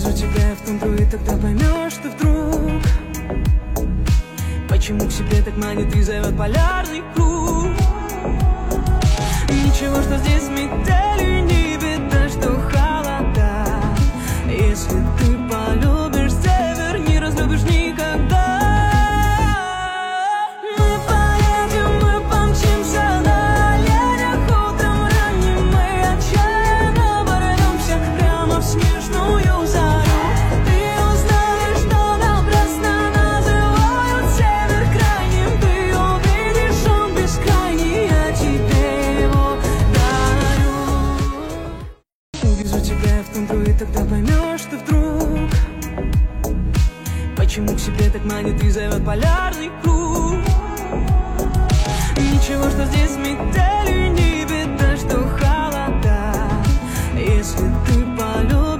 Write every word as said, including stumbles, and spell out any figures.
Увижу тебя в тундру, и тогда поймешь ты вдруг, почему к себе так манит и зовет полярный круг. Ничего, что здесь метели, не беда, что холода. Если ты полюбишь север, не разлюбишь никогда. И тогда поймешь ты вдруг, почему к себе так манит и зовет полярный круг. Ничего, что здесь метели, не беда, что холода. Если ты полюбишь